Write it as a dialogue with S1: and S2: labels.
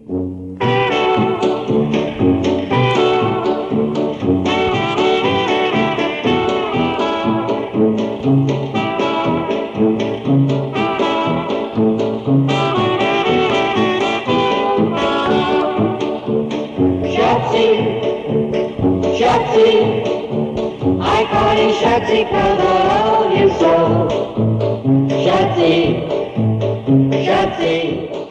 S1: Shotzi, I call you Shotzi 'cause I love you so. Shotzi, Shotzi.